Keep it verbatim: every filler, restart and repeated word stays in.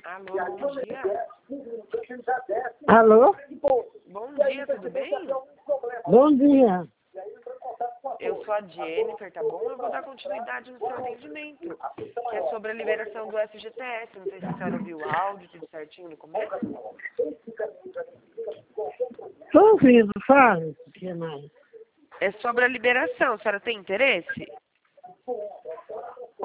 Alô, bom dia. Alô? Bom dia, tudo bem? Bom dia. Eu sou a Jennifer, tá bom? Eu vou dar continuidade no seu atendimento, que é sobre a liberação do F G T S. Não sei se a senhora ouviu o áudio, tudo certinho no começo. Estou ouvindo, fale. O que mais? É sobre a liberação, a senhora tem interesse?